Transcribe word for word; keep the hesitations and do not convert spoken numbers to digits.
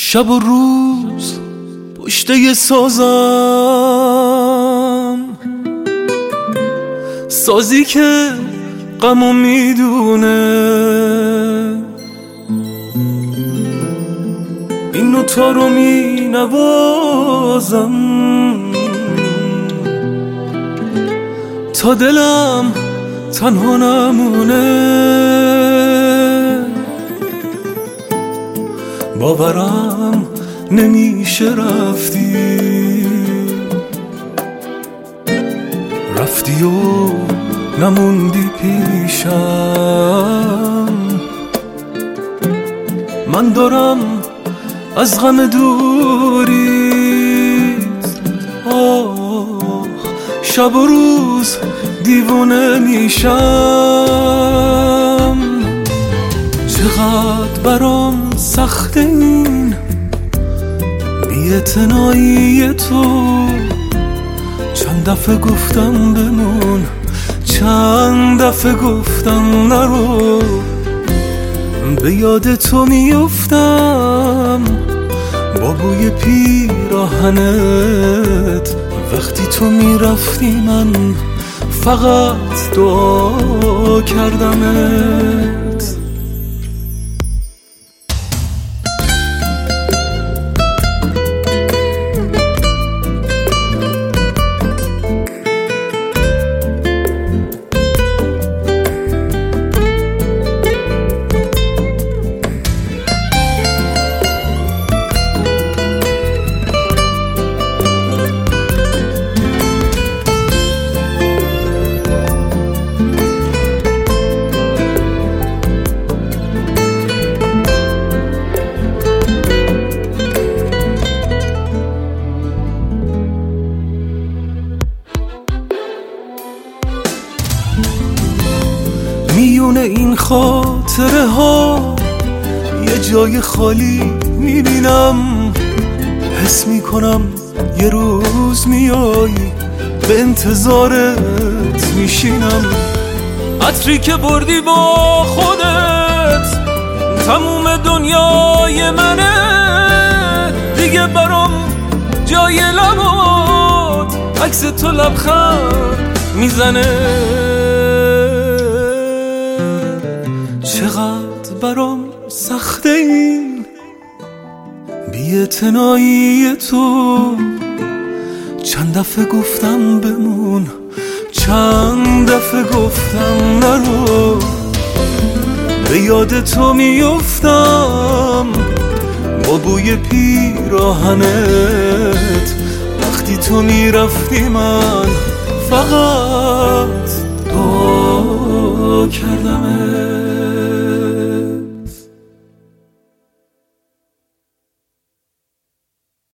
شب و روز پشته سازم، سازی که غمو میدونه. این نوتا رو می نوازم تا دلم تنها نمونه. باورم نمیشه رفتی رفتی و نموندی پیشم. من دارم از غم دوریت آه شب و روز دیوونه میشم. چقدر برام سخته این بی‌اعتنایی تو. چند دفعه گفتم بمون، چند دفعه گفتم نرو. به یاد تو میافتم با بوی پیراهنت. وقتی تو میرفتی من فقط دعا کردمت. میونه این خاطره ها یه جای خالی میبینم. حس میکنم یه روز میای به انتظارت میشینم. عطری که بردی با خودت تموم دنیای منه. دیگه برام جای لبات عکس تو لبخند میزنه. چقدر برام سخته این بی‌اعتنایی تو. چند دفعه گفتم بمون، چند دفعه گفتم نرو. به یاد تو میافتم با بوی پیراهنت. وقتی تو میرفتی من فقط دعا کردم.